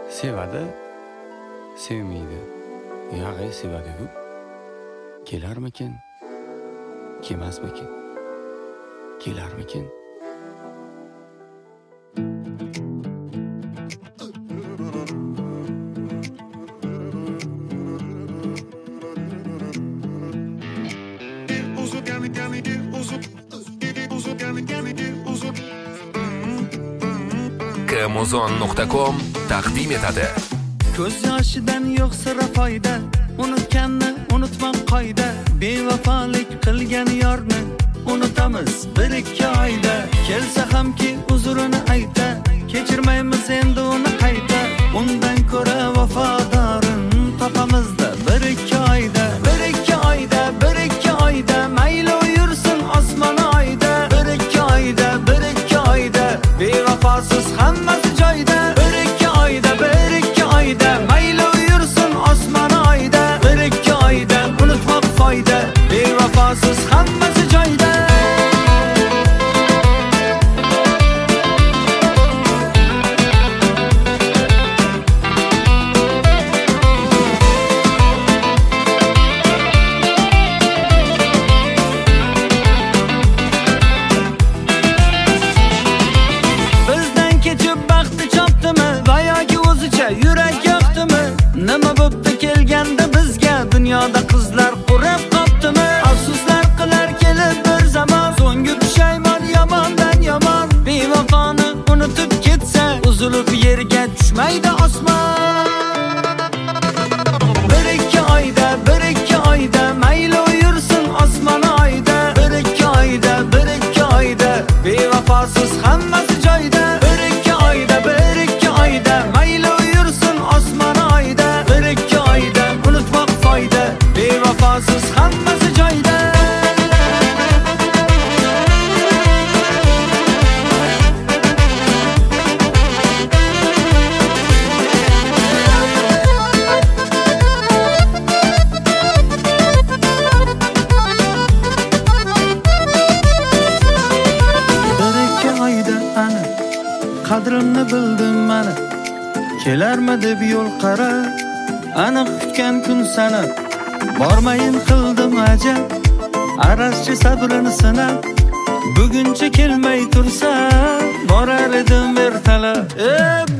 Sevadi, sevmaydi. Yog'i sevadi-ku. Kelarmikin? Kelmasmikin? Kelarmikin? Kmuzon.com taqdim etadi. Ko'z yoshidan yo'q sira foyda, unutganni unutmam qoida. Bevafalik qilgan yorni unutamiz bir ikki oyda. Kelsa hamki uzrini ayta, kechirmaymiz endi uni qayta. Undan ko'ra vafodorin topamizda bir ikki oyda. Bir ikki oyda, bir ikki oyda, mayli yursin osmon oyda. Bir ikki oyda, bir ikki oyda, bevafosiz hammasi joyda. Bir ikki oyda, bir ikki oyda, mayli yursin osmon oyda. Bir ikki oyda, unutmoq foyda, bevafosiz hammasi joyda. Bizdan kechib baxti chopdimi, va yoki o'zicha yurak yoqdimi? Nima bo'pti kelganda bizga dunyoda qizlar qurib qopdimi? Afsuslar qilar kelib bir zamon, so'nggi pushaymon yomondan yomon. Bevafoni unutib ketsa, uzilib yerga tushmaydi osmon. Bir ikki oyda, bir ikki oyda, mayli yursin osmon oyda. Bir ikki oyda, bir ikki oyda, bevafosiz hammasi joyda. Bir ikki oyda, bir ikki oyda, mayli yursin osmon oyda. Bir ikki oyda, unutmoq foyda, bevafosiz hammasi joyda. Bir ikki oyda ana qadrimni bildim mana. Kelarmi deb yo'l qara, aniq kutgan kun sanab. Bormayin qildim ajab, araschi sabrini sinab. Buguncha kelmay tursa, borar edim ertalab.